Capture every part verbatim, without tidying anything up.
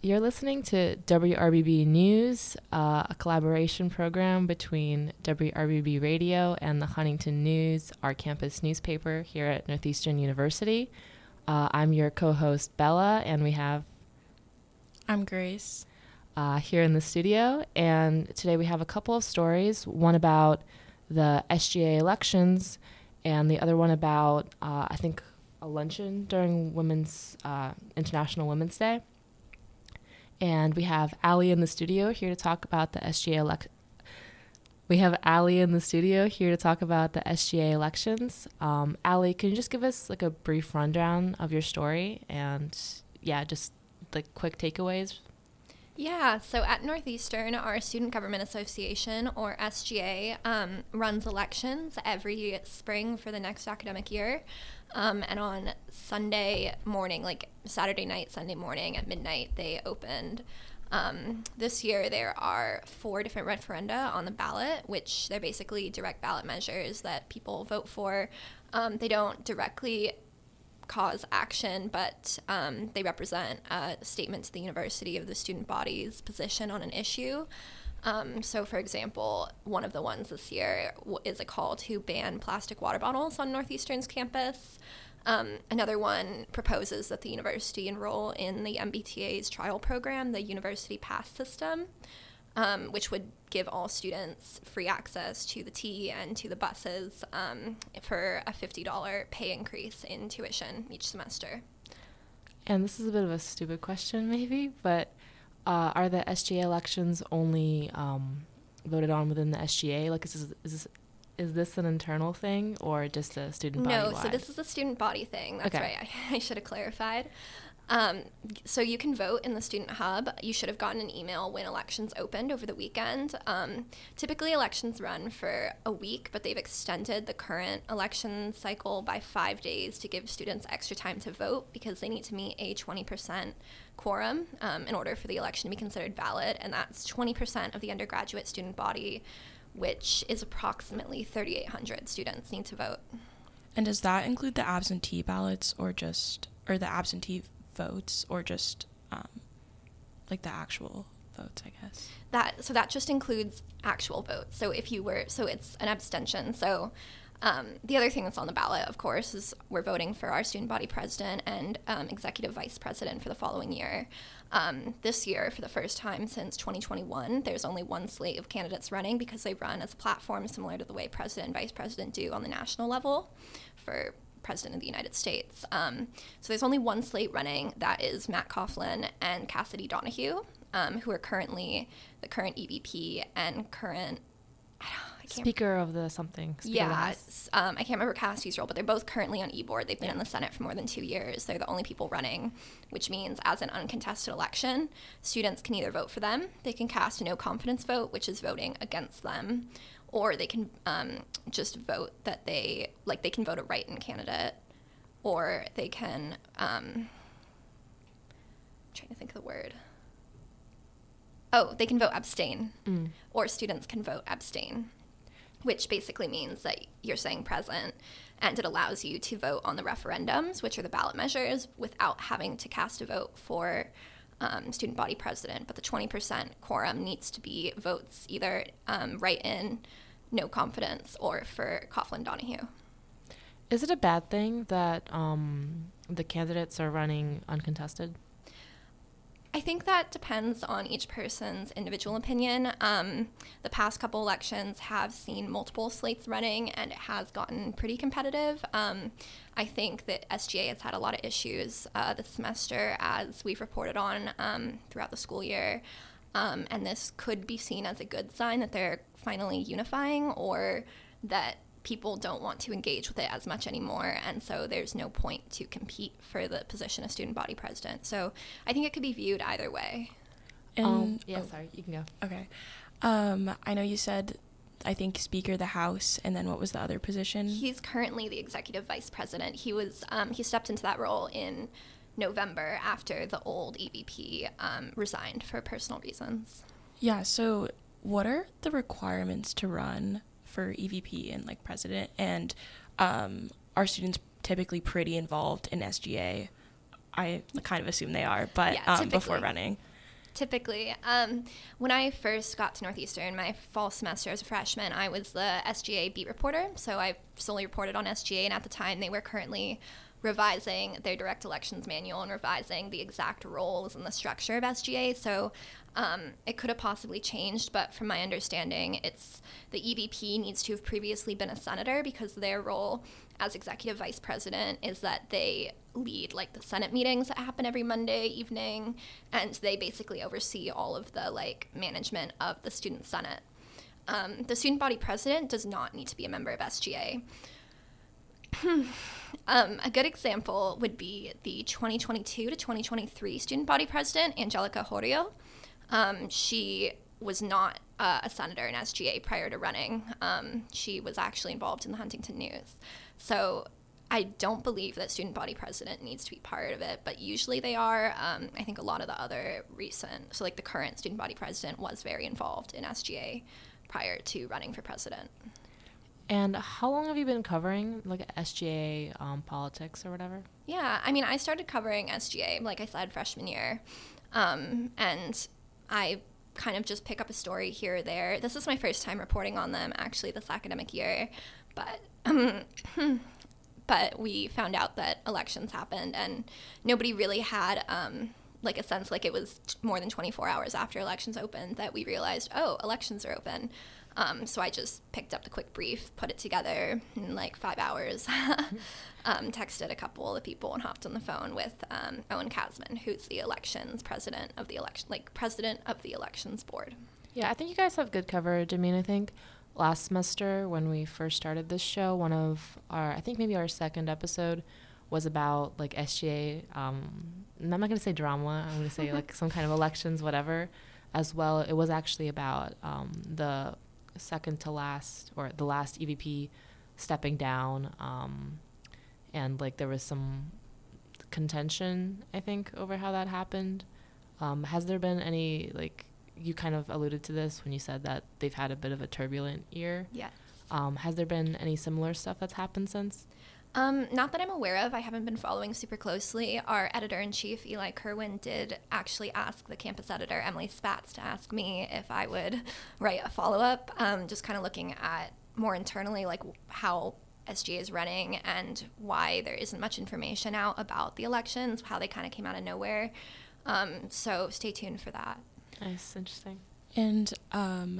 You're listening to W R B B News, uh, a collaboration program between W R B B Radio and the Huntington News, our campus newspaper here at Northeastern University. Uh, I'm your co-host, Bella, and we have... I'm Grace. Uh, here in the studio, and today we have a couple of stories, one about the S G A elections, and the other one about, uh, I think, a luncheon during Women's uh, International Women's Day. And we have Allie in the studio here to talk about the S G A elec- We have Allie in the studio here to talk about the S G A elections. Um, Allie, can you just give us like a brief rundown of your story and, yeah, just like quick takeaways? Yeah, so at Northeastern, our Student Government Association, or S G A, um, runs elections every spring for the next academic year. Um, and on Sunday morning, like Saturday night, Sunday morning at midnight, they opened. Um, this year, there are four different referenda on the ballot, which they're basically direct ballot measures that people vote for. Um, they don't directly cause action, but um, they represent a statement to the university of the student body's position on an issue. Um, so, for example, one of the ones this year w- is a call to ban plastic water bottles on Northeastern's campus. Um, another one proposes that the university enroll in the M B T A's trial program, the University Pass system, um, which would give all students free access to the T and to the buses um, for a fifty dollars pay increase in tuition each semester. And this is a bit of a stupid question, maybe, but uh, are the S G A elections only um, voted on within the S G A? Like, is this, is this is this an internal thing or just a student body No, wide? so this is a student body thing. That's okay. right. I, I should have clarified. Um, so you can vote in the Student Hub. You should have gotten an email when elections opened over the weekend. Um, typically elections run for a week, but they've extended the current election cycle by five days to give students extra time to vote because they need to meet a twenty percent quorum um, in order for the election to be considered valid, and that's twenty percent of the undergraduate student body, which is approximately thirty-eight hundred students need to vote. And does that include the absentee ballots or just, or the absentee votes or just um, like the actual votes, I guess? That so that just includes actual votes. So if you were, so it's an abstention. So um, the other thing that's on the ballot, of course, is we're voting for our student body president and um, executive vice president for the following year. Um, this year, for the first time since twenty twenty-one, there's only one slate of candidates running because they run as a platform similar to the way president and vice president do on the national level for President of the United States. Um, so there's only one slate running. That is Matt Coughlin and Cassidy Donahue, um, who are currently the current E V P and current I don't, I can't Speaker of the something. Speaker yeah, of the House. um, I can't remember Cassidy's role, but they're both currently on e-board. They've been yeah. in the Senate for more than two years. They're the only people running, which means as an uncontested election, students can either vote for them, they can cast a no confidence vote, which is voting against them, or they can um, just vote that they, like they can vote a write-in candidate, or they can, um, I'm trying to think of the word. Oh, they can vote abstain, mm. or students can vote abstain, which basically means that you're saying present, and it allows you to vote on the referendums, which are the ballot measures, without having to cast a vote for um, student body president. But the twenty percent quorum needs to be votes either um, write-in, no confidence, or for Coughlin Donahue. Is it a bad thing that um, the candidates are running uncontested? I think that depends on each person's individual opinion. Um, the past couple elections have seen multiple slates running, and it has gotten pretty competitive. Um, I think that S G A has had a lot of issues uh, this semester, as we've reported on um, throughout the school year. Um, and this could be seen as a good sign that they're finally unifying, or that people don't want to engage with it as much anymore, and so there's no point to compete for the position of student body president. So I think it could be viewed either way. And, um, yeah, oh, sorry, you can go. Okay. Um, I know you said, I think, Speaker of the House, and then what was the other position? He's currently the executive vice president. He was um, he stepped into that role in November after the old E V P um, resigned for personal reasons. Yeah, so what are the requirements to run for E V P and like president, and um, are students typically pretty involved in S G A? I kind of assume they are, but yeah, um, before running. typically. Um, when I first got to Northeastern, my fall semester as a freshman, I was the S G A beat reporter. So I solely reported on S G A, and at the time they were currently revising their direct elections manual and revising the exact roles and the structure of S G A. So um, it could have possibly changed, but from my understanding, it's the E V P needs to have previously been a senator, because their role as executive vice president is that they lead like the Senate meetings that happen every Monday evening, and they basically oversee all of the like management of the student senate. Um, the student body president does not need to be a member of S G A. Um, a good example would be the twenty twenty-two to twenty twenty-three student body president, Angelica Horio. Um, she was not uh, a senator in S G A prior to running. Um, she was actually involved in the Huntington News. So I don't believe that student body president needs to be part of it, but usually they are. Um, I think a lot of the other recent, so like the current student body president was very involved in S G A prior to running for president. And how long have you been covering like S G A um, politics or whatever? Yeah, I mean, I started covering S G A, like I said, freshman year. Um, and I kind of just pick up a story here or there. This is my first time reporting on them, actually, this academic year. But um, but we found out that elections happened, and nobody really had um, like a sense, like it was t- more than twenty-four hours after elections opened that we realized, oh, elections are open. Um, so I just picked up the quick brief, put it together in like five hours, um, texted a couple of the people, and hopped on the phone with um, Owen Kasman, who's the elections president of the election, like president of the elections board. Yeah, I think you guys have good coverage. I mean, I think last semester when we first started this show, one of our, I think maybe our second episode was about like S G A. Um, and I'm not going to say drama. I'm going to say like some kind of elections, whatever, as well. It was actually about um, the second to last, or the last E V P stepping down, um, and like there was some contention, I think, over how that happened. Um, has there been any, like, you kind of alluded to this when you said that they've had a bit of a turbulent year. Yes. Um, has there been any similar stuff that's happened since? Um, not that I'm aware of. I haven't been following super closely. Our editor-in-chief, Eli Kerwin, did actually ask the campus editor, Emily Spatz, to ask me if I would write a follow-up, um, just kind of looking at more internally, like how S G A is running and why there isn't much information out about the elections, how they kind of came out of nowhere. Um, so stay tuned for that. Nice, interesting. And um,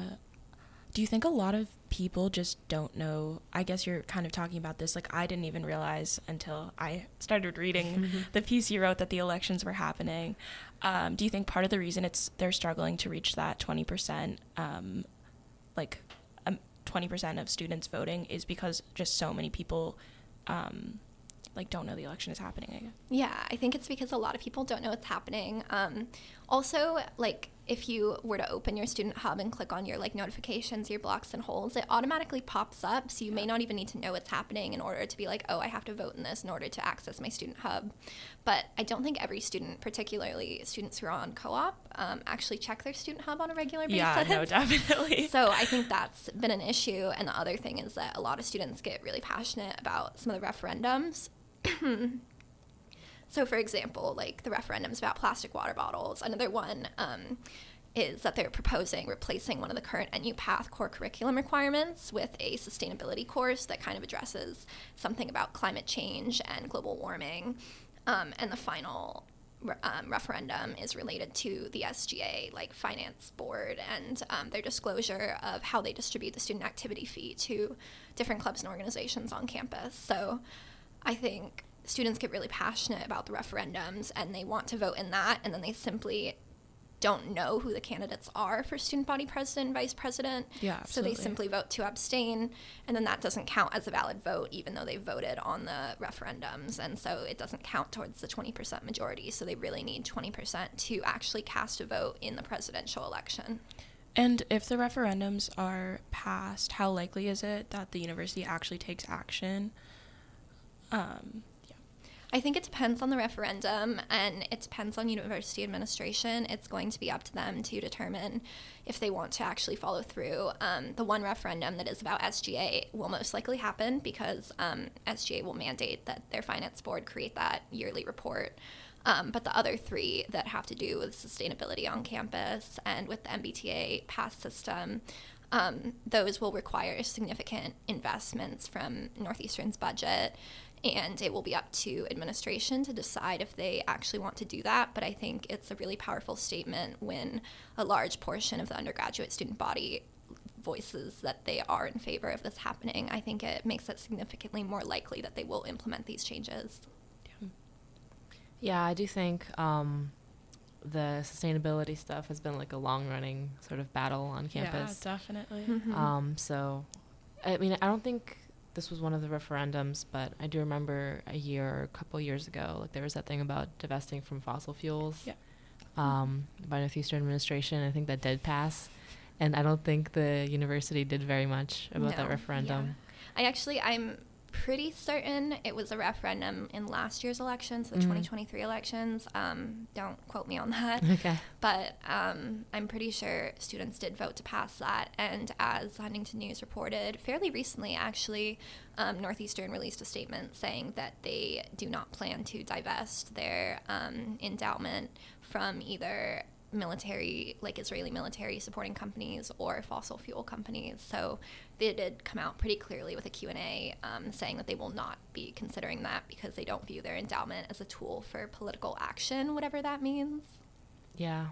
do you think a lot of people just don't know? I guess you're kind of talking about this. Like, I didn't even realize until I started reading the piece you wrote that the elections were happening. Um, do you think part of the reason it's they're struggling to reach that twenty percent, um, like um, twenty percent of students voting is because just so many people um, like don't know the election is happening, I guess? Yeah, I think it's because a lot of people don't know what's happening. Um, also, like, if you were to open your student hub and click on your like notifications, your blocks and holds, it automatically pops up. So you may not even need to know what's happening in order to be like, oh, I have to vote in this in order to access my student hub. But I don't think every student, particularly students who are on co-op, um, actually check their student hub on a regular basis. Yeah, no, definitely. So I think that's been an issue. And the other thing is that a lot of students get really passionate about some of the referendums. So, for example, like the referendums about plastic water bottles. Another one um, is that they're proposing replacing one of the current N U Path core curriculum requirements with a sustainability course that kind of addresses something about climate change and global warming. Um, and the final um, referendum is related to the S G A, like finance board, and um, their disclosure of how they distribute the student activity fee to different clubs and organizations on campus. So I think students get really passionate about the referendums and they want to vote in that, and then they simply don't know who the candidates are for student body president and vice president. Yeah, absolutely. So they simply vote to abstain, and then that doesn't count as a valid vote even though they voted on the referendums, and so it doesn't count towards the twenty percent majority. So they really need twenty percent to actually cast a vote in the presidential election. And if the referendums are passed, how likely is it that the university actually takes action? Um, yeah. I think it depends on the referendum, and it depends on university administration. It's going to be up to them to determine if they want to actually follow through. Um, the one referendum that is about S G A will most likely happen because um, S G A will mandate that their finance board create that yearly report. Um, but the other three that have to do with sustainability on campus and with the M B T A pass system, um, those will require significant investments from Northeastern's budget, and it will be up to administration to decide if they actually want to do that. But I think it's a really powerful statement when a large portion of the undergraduate student body voices that they are in favor of this happening. I think it makes it significantly more likely that they will implement these changes. Yeah, I do think um, the sustainability stuff has been like a long-running sort of battle on campus. Yeah, definitely. Mm-hmm. Um, so, I mean, I don't think this was one of the referendums, but I do remember a year or a couple years ago, like there was that thing about divesting from fossil fuels Yeah. um, by Northeastern administration. I think that did pass, and I don't think the university did very much about No, that referendum. I actually, I'm pretty certain it was a referendum in last year's elections, the Mhm. twenty twenty-three elections. Um, don't quote me on that. Okay. But um, I'm pretty sure students did vote to pass that. And as Huntington News reported fairly recently, actually, um, Northeastern released a statement saying that they do not plan to divest their um, endowment from either military, like Israeli military supporting companies or fossil fuel companies. So they did come out pretty clearly with a Q and A um, saying that they will not be considering that because they don't view their endowment as a tool for political action, whatever that means. Yeah.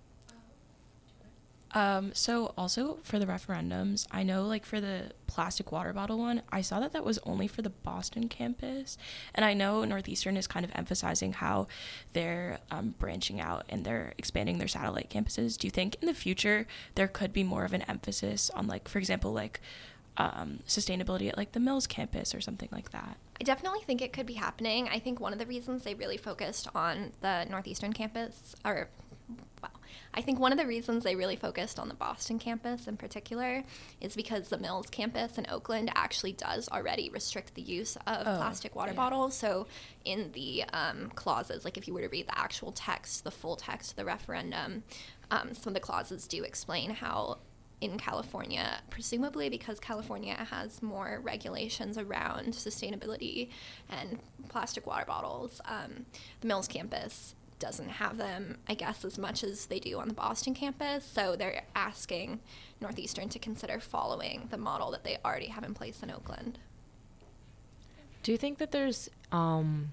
Um, so also for the referendums, I know like for the plastic water bottle one, I saw that that was only for the Boston campus. And I know Northeastern is kind of emphasizing how they're um, branching out and they're expanding their satellite campuses. Do you think in the future there could be more of an emphasis on like, for example, like um, sustainability at like the Mills campus or something like that? I definitely think it could be happening. I think one of the reasons they really focused on the Northeastern campus, or well, I think one of the reasons they really focused on the Boston campus in particular is because the Mills campus in Oakland actually does already restrict the use of Oh, plastic water yeah. bottles. So in the um, clauses, like if you were to read the actual text, the full text of the referendum, um, some of the clauses do explain how in California, presumably because California has more regulations around sustainability and plastic water bottles, um, the Mills campus doesn't have them, I guess, as much as they do on the Boston campus. So they're asking Northeastern to consider following the model that they already have in place in Oakland. Do you think that there's um,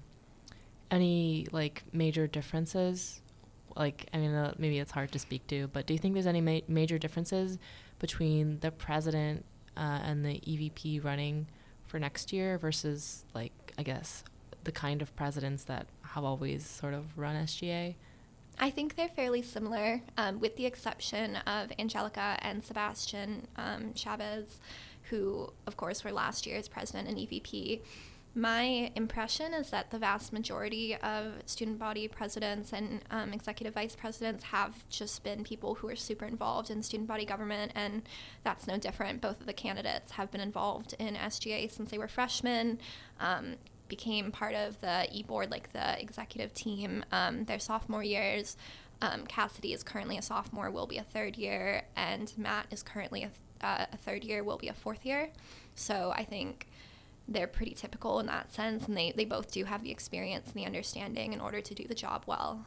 any like major differences? Like, I mean, uh, maybe it's hard to speak to, but do you think there's any ma- major differences between the president uh, and the E V P running for next year versus, like, I guess, the kind of presidents that have always sort of run S G A? I think they're fairly similar, um, with the exception of Angelica and Sebastian um, Chavez, who, of course, were last year's president and E V P. My impression is that the vast majority of student body presidents and um, executive vice presidents have just been people who are super involved in student body government, and that's no different. Both of the candidates have been involved in S G A since they were freshmen, um, became part of the e-board, like the executive team, um, their sophomore years. Um, Cassidy is currently a sophomore, will be a third year, and Matt is currently a, th- uh, a third year, will be a fourth year. So I think they're pretty typical in that sense, and they, they both do have the experience and the understanding in order to do the job well.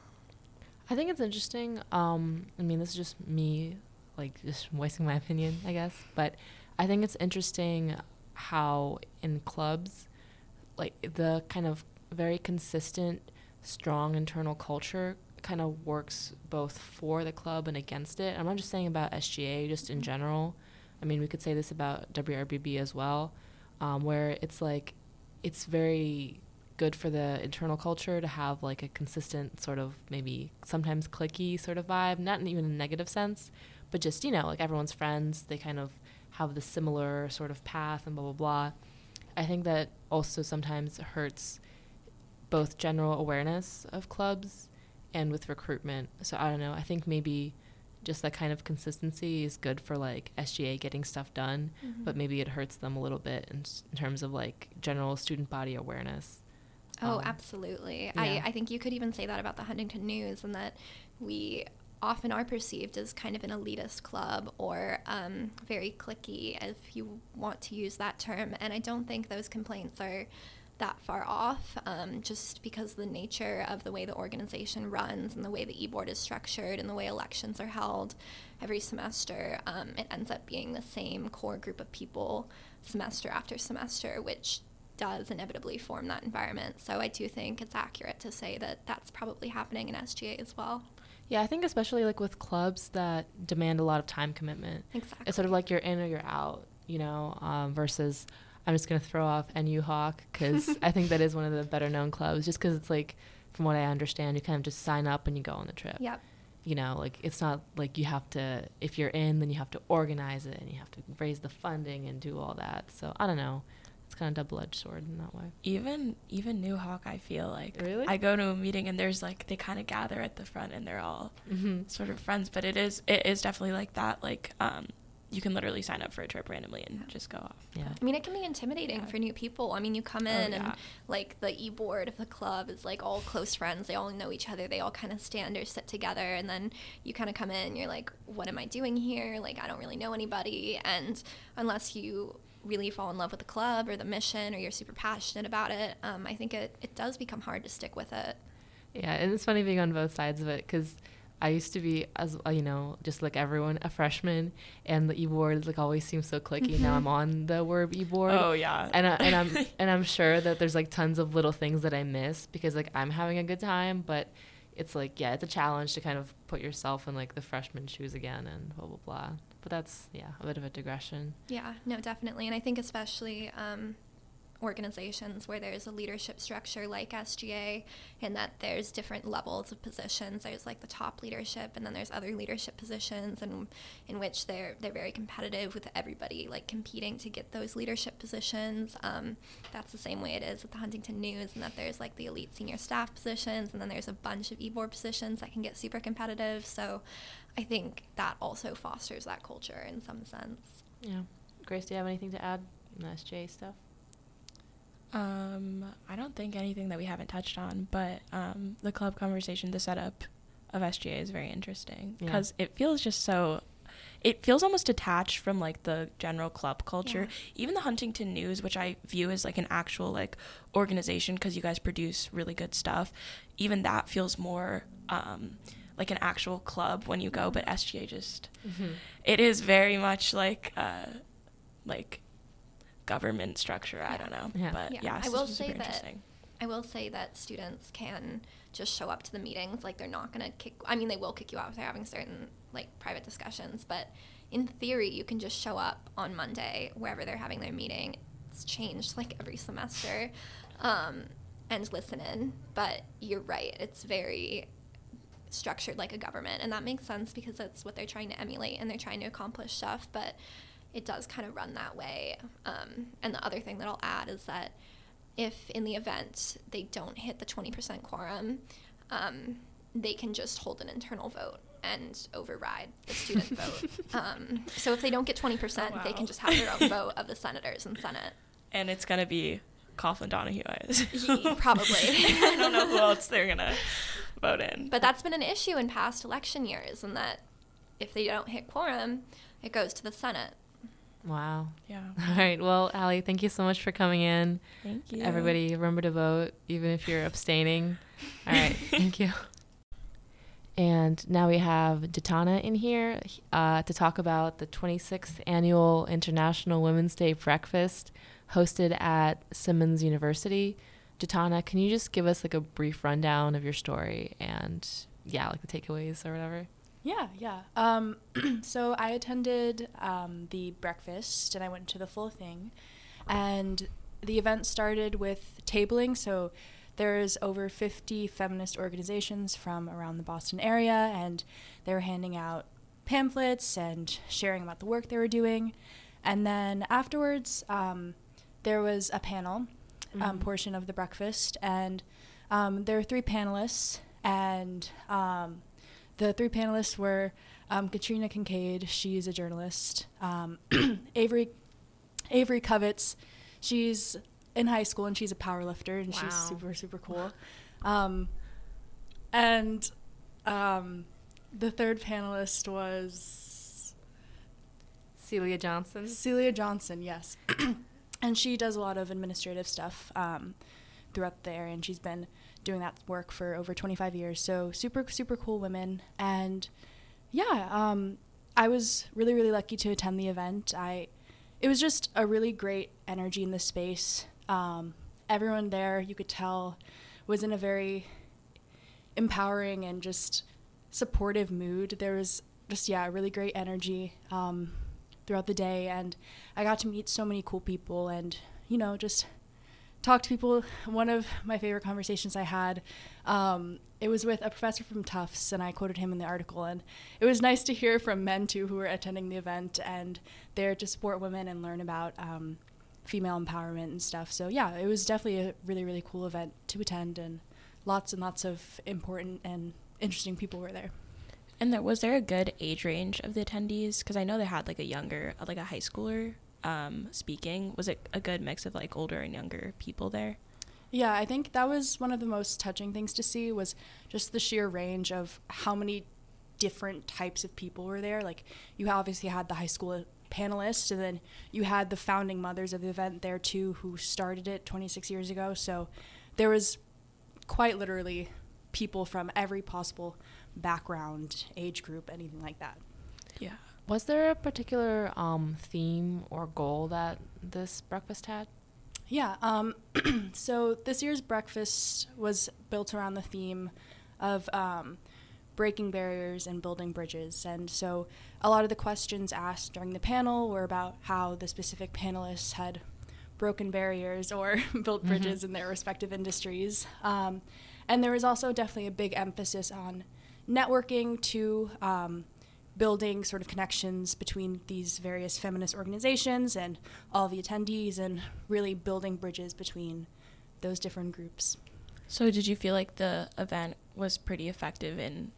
I think it's interesting. Um, I mean, this is just me, like, just voicing my opinion, I guess. But I think it's interesting how in clubs, like, the kind of very consistent, strong internal culture kind of works both for the club and against it. I'm not just saying about S G A, just in general. I mean, we could say this about W R B B as well. Um, where it's like, it's very good for the internal culture to have like a consistent sort of maybe sometimes cliquey sort of vibe, not in even a negative sense, but just, you know, like everyone's friends, they kind of have the similar sort of path and blah, blah, blah. I think that also sometimes hurts both general awareness of clubs and with recruitment. So I don't know, I think maybe just that kind of consistency is good for like S G A getting stuff done, Mm-hmm. but maybe it hurts them a little bit in, s- in terms of like general student body awareness. Oh, Um, absolutely. yeah. I, I think you could even say that about the Huntington News, and that we often are perceived as kind of an elitist club or um, very cliquey, if you want to use that term. And I don't think those complaints are that far off, um, just because the nature of the way the organization runs and the way the e-board is structured and the way elections are held every semester. Um, it ends up being the same core group of people semester after semester, which does inevitably form that environment. So I do think it's accurate to say that that's probably happening in S G A as well. Yeah, I think especially like with clubs that demand a lot of time commitment. Exactly. It's sort of like you're in or you're out, you know, um, versus I'm just going to throw off N U Hawk because I think that is one of the better known clubs, just because it's like, from what I understand, you kind of just sign up and you go on the trip. Yep. You know, like it's not like you have to, if you're in, then you have to organize it and you have to raise the funding and do all that. So I don't know. It's kind of double-edged sword in that way. Even even New Hawk, I feel like. Really? I go to a meeting and there's like, they kind of gather at the front and they're all Mm-hmm. sort of friends. But it is it is definitely like that. Like, um, you can literally sign up for a trip randomly and just go off. Yeah. I mean, it can be intimidating Yeah. for new people. I mean, you come Oh, in yeah. and like the e-board of the club is like all close friends. They all know each other. They all kind of stand or sit together. And then you kind of come in and you're like, what am I doing here? Like, I don't really know anybody. And unless you really fall in love with the club or the mission or you're super passionate about it, um, I think it, it does become hard to stick with it. Yeah, and it's funny being on both sides of it because I used to be, as uh, you know, just like everyone, a freshman, and the e-board like always seems so clicky. Mm-hmm. Now I'm on the W E R B e-board. Oh, yeah. And, I, and I'm and I'm sure that there's like tons of little things that I miss because like I'm having a good time, but it's like, yeah, it's a challenge to kind of put yourself in like the freshman shoes again and blah blah blah. But that's yeah, a bit of a digression. Yeah, no, definitely. And I think especially um, organizations where there's a leadership structure like S G A, and that there's different levels of positions. There's like the top leadership, and then there's other leadership positions, and in which they're they're very competitive with everybody, like competing to get those leadership positions. Um, that's the same way it is with the Huntington News, and that there's like the elite senior staff positions, and then there's a bunch of e-board positions that can get super competitive. So I think that also fosters that culture in some sense. Yeah. Grace, do you have anything to add in the S J A stuff? Um, I don't think anything that we haven't touched on, but um, the club conversation, the setup of S G A is very interesting because yeah. it feels just so, it feels almost detached from like the general club culture. Yeah. Even the Huntington News, which I view as like an actual like organization because you guys produce really good stuff, even that feels more um, like an actual club when you go, but S G A just, mm-hmm. it is very much like, uh, like, government structure. I don't know, yeah. but yeah, yeah, I will say that I will say that students can just show up to the meetings. Like, they're not gonna kick. I mean, they will kick you out if they're having certain like private discussions, but in theory, you can just show up on Monday wherever they're having their meeting. It's changed like every semester, um, and listen in. But you're right; it's very structured like a government, and that makes sense because that's what they're trying to emulate and they're trying to accomplish stuff. But it does kind of run that way. Um, and the other thing that I'll add is that if in the event they don't hit the twenty percent quorum, um, they can just hold an internal vote and override the student vote. Um, so if they don't get twenty percent, oh, wow. they can just have their own vote of the senators and Senate. And it's going to be Coughlin Donahue. Probably. I don't know who else they're going to vote in. But that's been an issue in past election years, in that if they don't hit quorum, it goes to the Senate. Wow. Yeah. All right. Well, Allie, thank you so much for coming in. Thank you. Everybody, remember to vote, even if you're abstaining. All right. Thank you. And now we have Datana in here uh, to talk about the twenty-sixth Annual International Women's Day Breakfast hosted at Simmons University. Datana, can you just give us like a brief rundown of your story and, yeah, like the takeaways or whatever? Yeah, yeah. Um, so I attended um, the breakfast and I went to the full thing. And the event started with tabling. So there's over fifty feminist organizations from around the Boston area, and they were handing out pamphlets and sharing about the work they were doing. And then afterwards, um, there was a panel um, mm-hmm. portion of the breakfast. And um, there were three panelists, and um, the three panelists were um, Katrina Kincaid, she's a journalist, um, Avery Avery Kovitz, she's in high school and she's a power lifter, and wow. she's super, super cool. Um, and um, the third panelist was... Celia Johnson? Celia Johnson, yes. and she does a lot of administrative stuff um, throughout the area, and she's been doing that work for over twenty-five years. So super, super cool women. And yeah, um, I was really, really lucky to attend the event. I, it was just a really great energy in the space. Um, everyone there, you could tell, was in a very empowering and just supportive mood. There was just, yeah, really great energy um, throughout the day, and I got to meet so many cool people and, you know, just talk to people. One of my favorite conversations I had, um, it was with a professor from Tufts, and I quoted him in the article, and it was nice to hear from men, too, who were attending the event, and there to support women and learn about um, female empowerment and stuff. So, yeah, it was definitely a really, really cool event to attend, and lots and lots of important and interesting people were there. And there, was there a good age range of the attendees? Because I know they had, like, a younger, like a high schooler um, speaking. Was it a good mix of, like, older and younger people there? Yeah, I think that was one of the most touching things to see, was just the sheer range of how many different types of people were there. Like, you obviously had the high school panelists, and then you had the founding mothers of the event there too, who started it twenty-six years ago. So there was quite literally people from every possible background, age group, anything like that. Yeah. Was there a particular um, theme or goal that this breakfast had? Yeah, um, so this year's breakfast was built around the theme of um, breaking barriers and building bridges. And so a lot of the questions asked during the panel were about how the specific panelists had broken barriers or built bridges mm-hmm. in their respective industries. Um, and there was also definitely a big emphasis on networking to um, building sort of connections between these various feminist organizations and all the attendees, and really building bridges between those different groups. So did you feel like the event was pretty effective in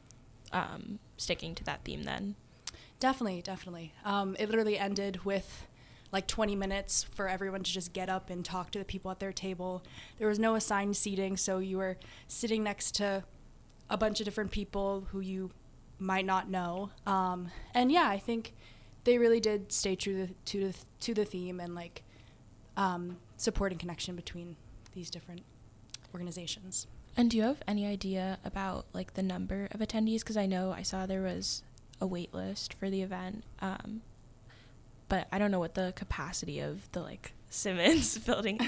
um, sticking to that theme then? Definitely, definitely. Um, it literally ended with like twenty minutes for everyone to just get up and talk to the people at their table. There was no assigned seating, so you were sitting next to a bunch of different people who you might not know. Um, and yeah, I think they really did stay true to, to, the, to the theme and like um, support and connection between these different organizations. And do you have any idea about like the number of attendees? Because I know I saw there was a wait list for the event, um, but I don't know what the capacity of the like Simmons building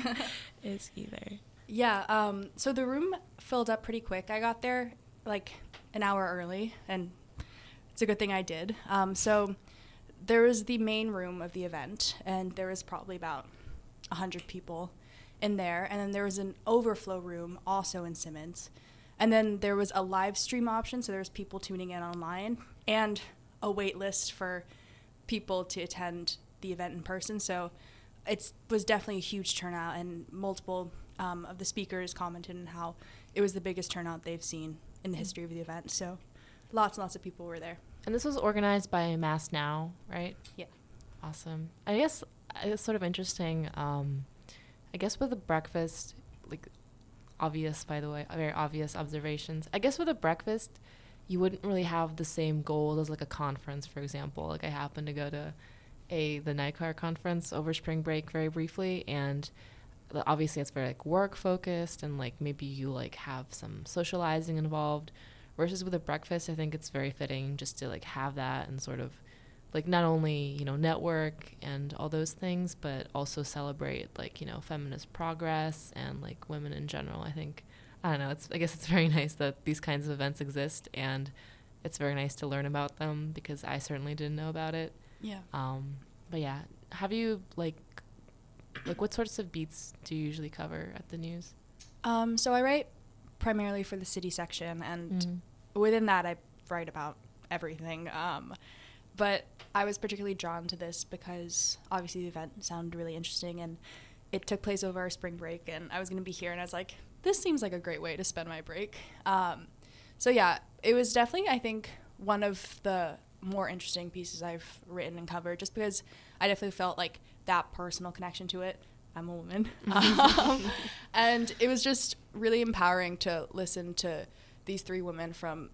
is either. Yeah, um, so the room filled up pretty quick. I got there like an hour early, and it's a good thing I did. Um, so there was the main room of the event, and there was probably about one hundred people in there. And then there was an overflow room also in Simmons. And then there was a live stream option, so there was people tuning in online, and a wait list for people to attend the event in person. So it was definitely a huge turnout, and multiple um, of the speakers commented on how it was the biggest turnout they've seen in the history of the event. So lots and lots of people were there. And this was organized by Mass Now, right? Yeah. Awesome. I guess it's sort of interesting. Um, I guess with the breakfast, like obvious, by the way, very obvious observations. I guess with a breakfast, you wouldn't really have the same goals as like a conference, for example. Like I happened to go to a the NICAR conference over spring break very briefly, and obviously it's very like work focused, and like maybe you like have some socializing involved, versus with a breakfast I think it's very fitting just to like have that and sort of like not only, you know, network and all those things, but also celebrate like, you know, feminist progress and like women in general. I think, I don't know, it's I guess it's very nice that these kinds of events exist, and it's very nice to learn about them because I certainly didn't know about it. Yeah. Um but yeah, have you like Like, what sorts of beats do you usually cover at the news? Um, so I write primarily for the city section, and mm-hmm. within that I write about everything. Um, but I was particularly drawn to this because obviously the event sounded really interesting, and it took place over our spring break, and I was going to be here, and I was like, this seems like a great way to spend my break. Um, so yeah, it was definitely, I think, one of the more interesting pieces I've written and covered, just because I definitely felt like that personal connection to it. I'm a woman. um, and it was just really empowering to listen to these three women from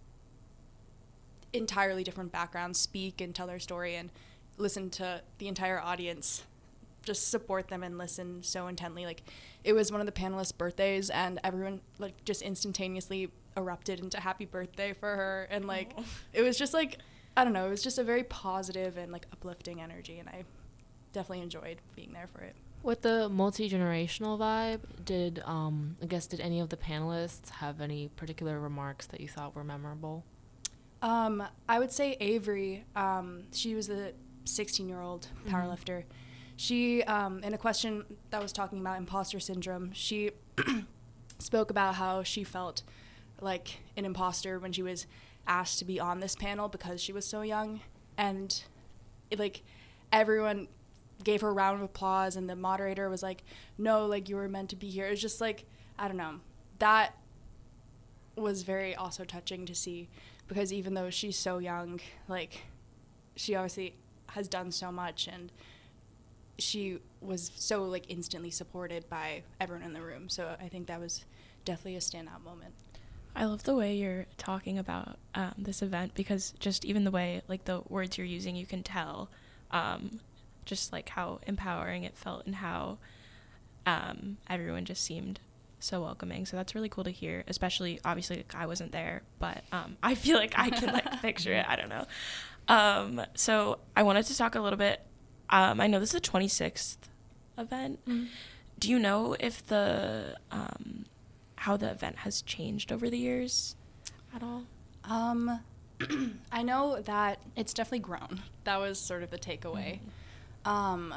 entirely different backgrounds speak and tell their story, and listen to the entire audience just support them and listen so intently. Like, it was one of the panelists' birthdays, and everyone like just instantaneously erupted into happy birthday for her, and like Aww. It was just like, I don't know, it was just a very positive and like uplifting energy, and I definitely enjoyed being there for it. With the multi-generational vibe, did um I guess did any of the panelists have any particular remarks that you thought were memorable? Um, I would say Avery. Um, she was the sixteen-year-old powerlifter. Mm-hmm. She, um, in a question that was talking about imposter syndrome, she spoke about how she felt like an imposter when she was asked to be on this panel because she was so young. And, it, like, everyone gave her a round of applause, and the moderator was like, no, like, you were meant to be here. It was just, like, I don't know. That was very also touching to see, because even though she's so young, like, she obviously has done so much, and she was so like instantly supported by everyone in the room. So I think that was definitely a standout moment. I love the way you're talking about um, this event, because just even the way like the words you're using, you can tell um, just like how empowering it felt and how um, everyone just seemed so welcoming. So that's really cool to hear, especially obviously like, I wasn't there, but um, I feel like I can like picture it. I don't know. Um, so I wanted to talk a little bit. Um, I know this is the twenty-sixth event. Mm-hmm. Do you know if the um, how the event has changed over the years at all? Um, I know that it's definitely grown. That was sort of the takeaway. Mm-hmm. Um,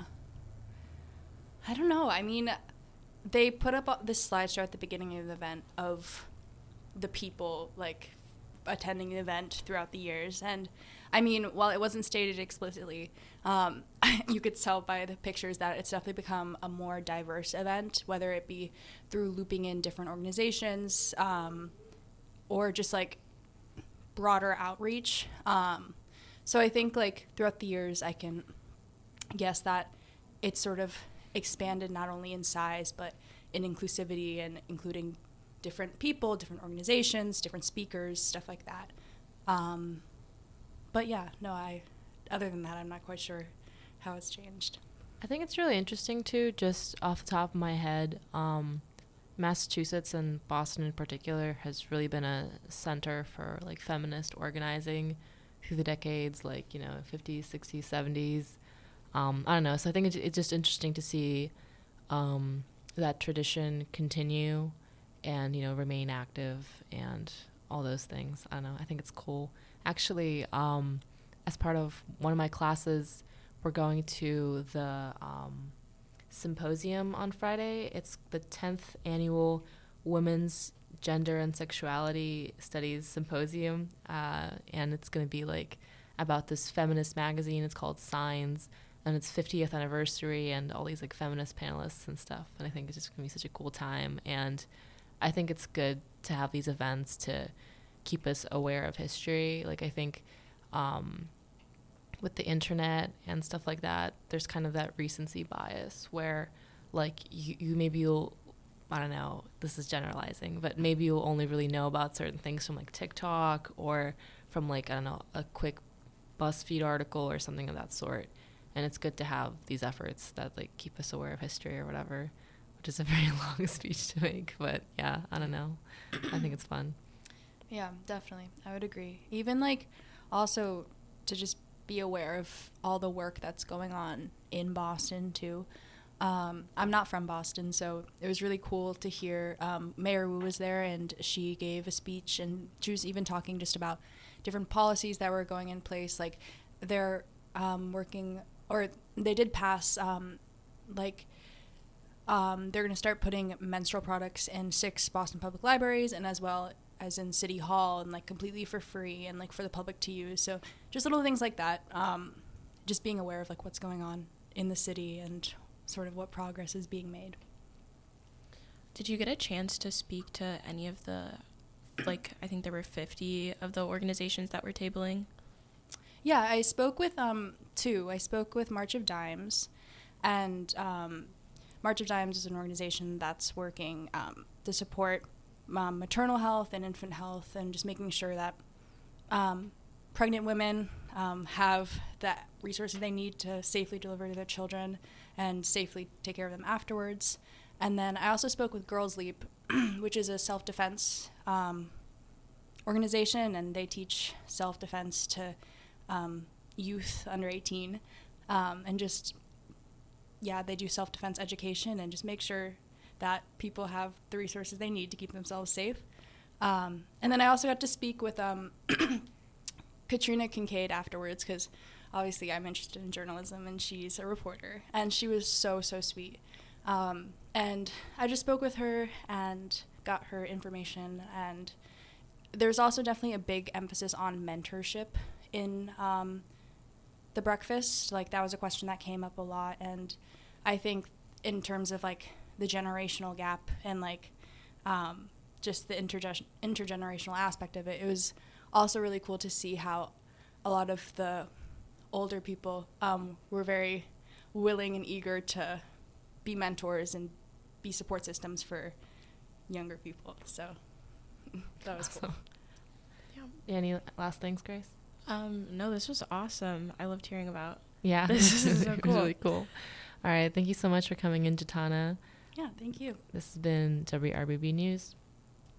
I don't know. I mean, they put up this slideshow at the beginning of the event of the people like attending the event throughout the years, and I mean, while it wasn't stated explicitly, um, you could tell by the pictures that it's definitely become a more diverse event, whether it be through looping in different organizations um, or just like broader outreach. Um, so I think like throughout the years, I can guess that it's sort of expanded not only in size, but in inclusivity and including different people, different organizations, different speakers, stuff like that. Um, But yeah, no, I, other than that, I'm not quite sure how it's changed. I think it's really interesting too, just off the top of my head, um, Massachusetts and Boston in particular has really been a center for like feminist organizing through the decades, like, you know, fifties, sixties, seventies. Um, I don't know. So I think it's, it's just interesting to see um, that tradition continue and, you know, remain active and all those things. I don't know. I think it's cool. Actually, um, as part of one of my classes, we're going to the um, symposium on Friday. It's the tenth annual Women's Gender and Sexuality Studies Symposium, uh, and it's going to be like about this feminist magazine. It's called Signs, and it's fiftieth anniversary, and all these like feminist panelists and stuff. And I think it's just going to be such a cool time, and I think it's good to have these events to keep us aware of history. Like, I think um, with the internet and stuff like that, there's kind of that recency bias where, like, you, you maybe you'll, I don't know, this is generalizing, but maybe you'll only really know about certain things from, like, TikTok or from, like, I don't know, a quick BuzzFeed article or something of that sort. And it's good to have these efforts that, like, keep us aware of history or whatever, which is a very long speech to make. But, yeah, I don't know. I think it's fun. Yeah, definitely. I would agree. Even, like, also to just be aware of all the work that's going on in Boston, too. Um, I'm not from Boston, so it was really cool to hear um, Mayor Wu was there, and she gave a speech, and she was even talking just about different policies that were going in place. Like, they're um, working, or they did pass, um, like, um, they're going to start putting menstrual products in six Boston public libraries, and as well as in City Hall, and like completely for free and like for the public to use. So just little things like that. Um, just being aware of like what's going on in the city and sort of what progress is being made. Did you get a chance to speak to any of the, like, I think there were fifty of the organizations that were tabling? Yeah, I spoke with um, two. I spoke with March of Dimes, and um, March of Dimes is an organization that's working um, to support Um, maternal health and infant health, and just making sure that um, pregnant women um, have the resources they need to safely deliver to their children, and safely take care of them afterwards. And then I also spoke with Girls Leap, which is a self-defense um, organization, and they teach self-defense to um, youth under eighteen. Um, and just, yeah, they do self-defense education and just make sure that people have the resources they need to keep themselves safe. Um, and then I also got to speak with um, Katrina Kincaid afterwards, because obviously I'm interested in journalism and she's a reporter, and she was so, so sweet. Um, and I just spoke with her and got her information, and there's also definitely a big emphasis on mentorship in um, the breakfast. Like, that was a question that came up a lot, and I think in terms of like the generational gap and like um, just the interge- intergenerational aspect of it, it was also really cool to see how a lot of the older people um, were very willing and eager to be mentors and be support systems for younger people. So that was Awesome. cool. Yeah. Any last things, Grace? Um, no, this was awesome. I loved hearing about. Yeah. This is so It was cool. really cool. All right. Thank you so much for coming in, Jatana. Yeah, thank you. This has been W R B B News.